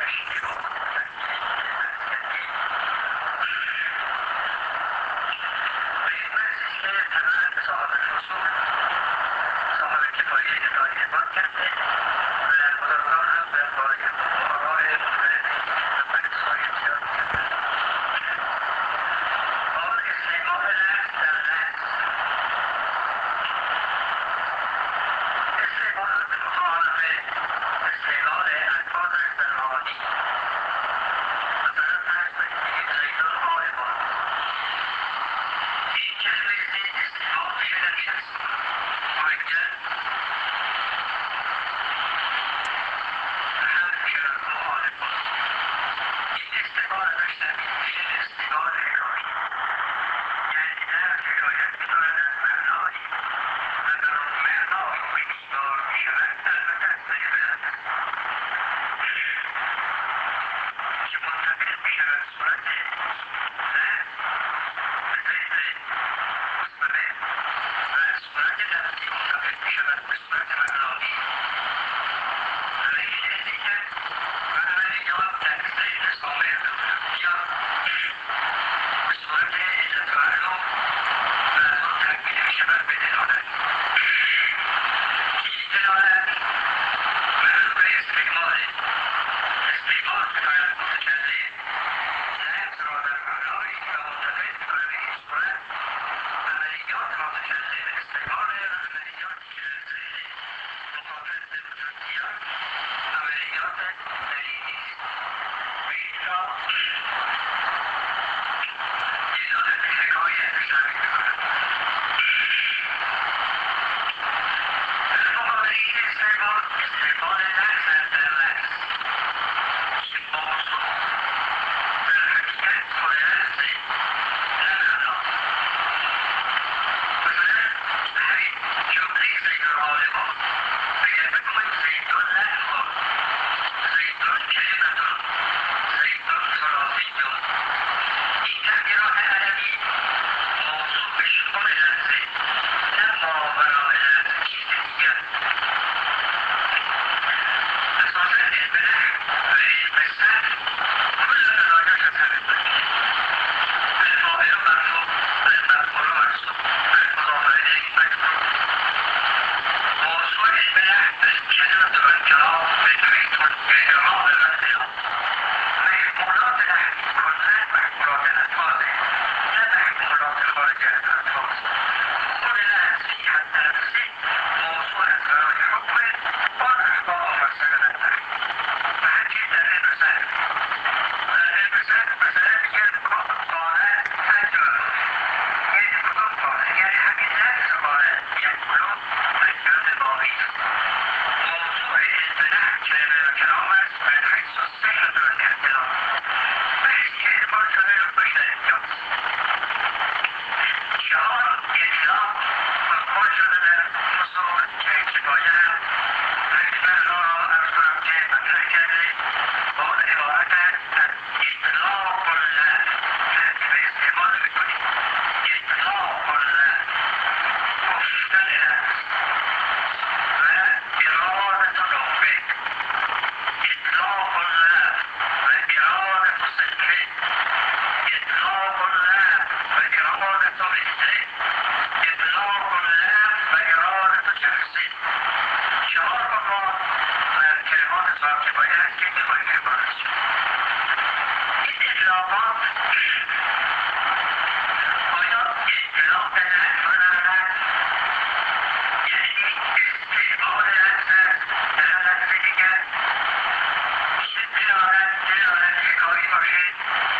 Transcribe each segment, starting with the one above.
دلالت حکایی باشه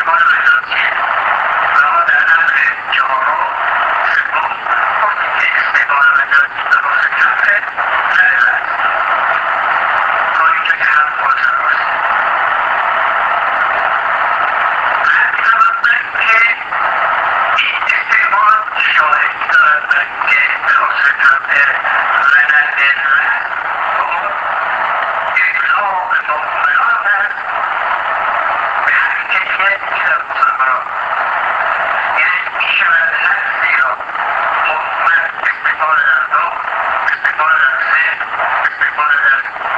استقبال مجازیه و ما در امر چهارم سوم گفتیم که استقبال مجازی درست کمه لحظه است تا اینجا که هم فرصت است. همچنان که این استقبال شاهدی دارد که به خصوص طبع رنند رد و اون اطلاق مؤمنان است به همین کیفیت میشود مسلمانان، یعنی میشود لفظی را مؤمن استقبال در دو، استقبال در سه، استقبال در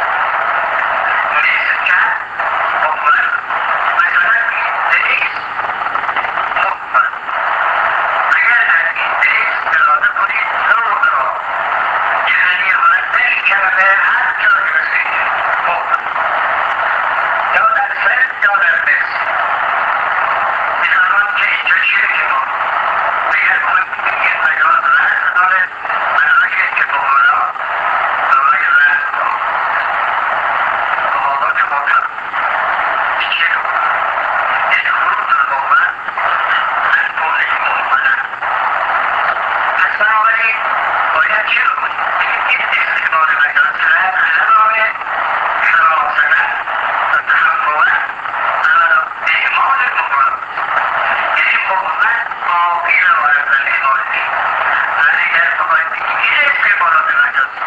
نصف کرد مؤمن. مثلا این نیست مؤمن، اگر در این نیست اراده کنید نوع را، یعنی حالت این کلمه هر جا رسید مؤمن یا در سه یا در نصف. میفرمان که اینجا چی بگیم ما؟ اگر ما این مجاز رسم داره بنابرای که مؤمنا برای رسم داره مقامات مطلق چی رو؟ یعنی خروج المؤمن از قوله مؤمنه. پس بنابراین باید چی رو کنیم؟ این استقبال مجازی رسم نداره شرافتن و تحققا اعمال مؤمن، یعنی مؤمن باقی روایت در اعمالش. و اگر بخواهیم بگیم این استقبالات مجازی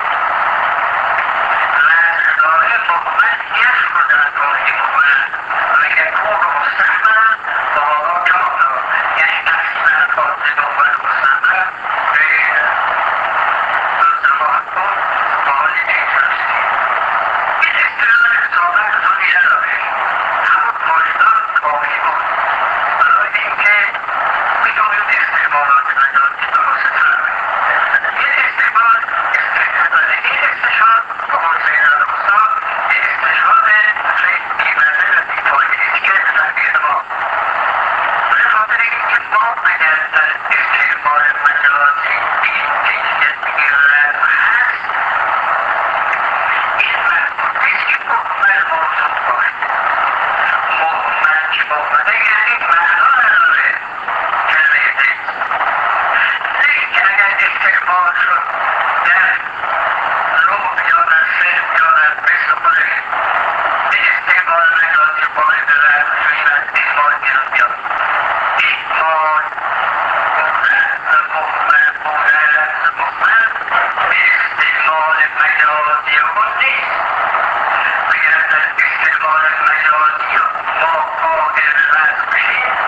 رسم داره مؤمن یخرج از قوله مؤمن و یکون مستحملا و هذا کاملا، یعنی تقسیم الفاظ مؤمن مستحمل غیر ملزمات کن و حالی که اینجا رسیدیم. این استقلال اصابت زودی نداره، همون واجدان باقی بود برای اینکه بدونیم استقبالات مجازی درست طلبه. این استقبال استقبال این استشهاد به قول سید الرسا استشهاد خیلی بیمزه و بیفایده که به تحقیق ما به خاطر اینکه ما اگر در استقبال مجازی به این کیفیت این رسم هست، این مفهوم نیست که مؤمن موجود باشه. مؤمن که مؤمنه یعنی معنا نداره کلمه نیست، نه اینکه اگر استقبال شد در ربع یا در سه یا در مثل خودش به استقبال مجازی باعث رسم شدی و اعمال بیرون بیاد. اعمال بودن و مؤمن بودن لفظ مؤمن به استقبال مجازی خود نیست. اگر در استقبال مجازی ما قائل رسم بشیم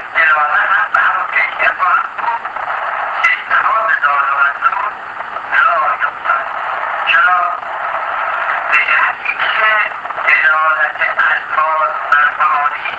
ادامه هم به همون کیفیت خواهد بود که اتحاد دارالمطلوب راه یافتد. چرا؟ به جهتی که دلالت الفاظ بر معانی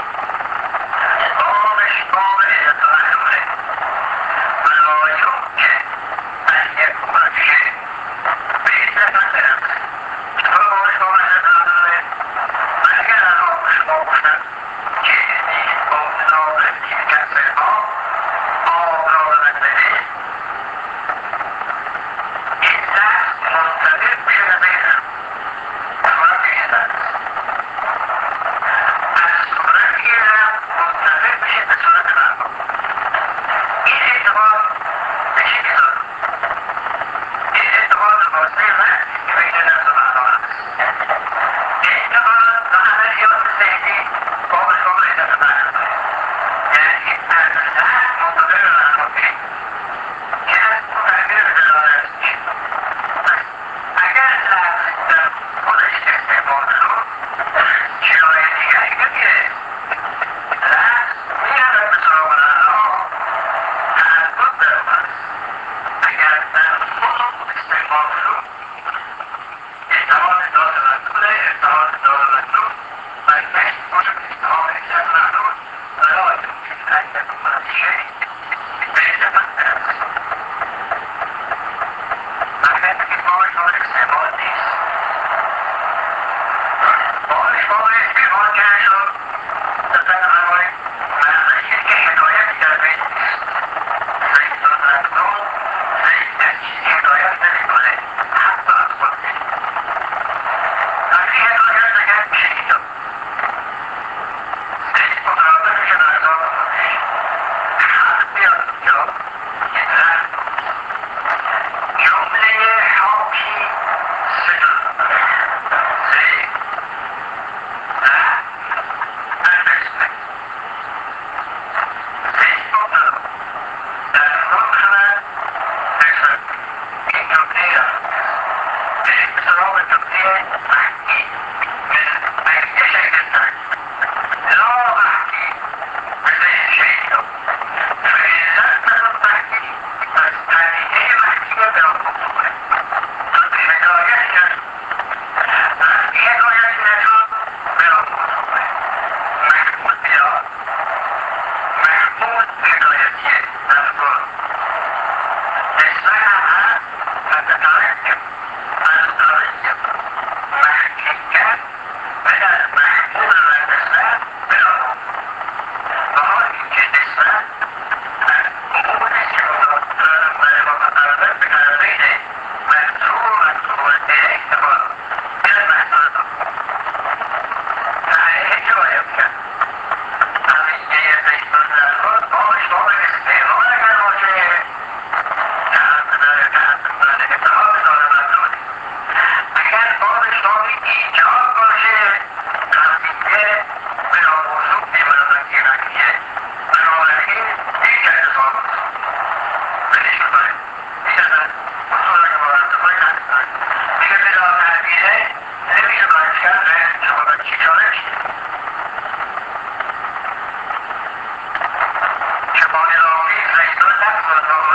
بابش باب اطلاقه ولا يمكن أن يكون شيء بإذن مثلا فهو شو مثلا أجل مش موجودة كأني موجودة في كسرها أو مثلا إلا مرتبط بشبهها صورة بشبه الصورة إلى مرتبط بشبه صورة الآخر این اعتبار به چه کنار؟ این اعتبار واسطه وقتی که بین نفس و معنا هست. اعتبار و عملیات ذهنی قابل اضافه معنا یعنی از لحظ منتظر به معنا بشید که از اون تغییر به دلالت میشه. اگر لحظ در خودش استعمال شد جای دیگری نمیره. لحظ میرود به سراغ معنا تعدد دارد. اگر در خود استعمال شد اتحاد دارالمطلوب و کشف کنید اتحاد اجزای محدود ولا يمكن ان يكون شيء بين مثلا اگر که باش با استعمال نیست باش با استعمال کرده شد در هوای معنیش که حکایتی در بین نیست. زید المطلوب زید از چیزی حکایت نمیکنه حتی از خودش. وقتی حکایت نکرد میشه اینجا زید مترادف میشه در ذات خودش. حق بیاد اونجا که درخت جمله حاکی صدق زید درخت النسبه زید مبتدا در مبتدا نسبت این جمله را بریم به سراغ جمله محکی من یه شکل تر لا محکی مثل این شیء را فإن لم تكن محکی پس پدیده محکیه به آن مطلوبه چون حکایت نشد. وقتی حکایت نشد به آن مطلوبه محمود بیاد محمود حکایتیه مذکور نسبت هم هست فتترکب القضیه محکیت من المحمول و نسبت بلا و حالی که نسبت از امور است که متعلق به طرفین منصوب و منصوب الیه عبارت من المحصول فعلیه چه باید کرد؟ قضیه زید المطلوب باش با استعمال اگر باشه اتحاد دارالمطلوب. اگر بابش باب ایجاد باشه قضیه بلا موضوع میماند نفیه بنابراین دیگر اتفاق بدش میکنه میدازن اصولا که مرتبای ندارن میگه بلا تعبیره نمیشه باید کرد غیر شما چی چاره میشه شما اضافی زیدون لفظ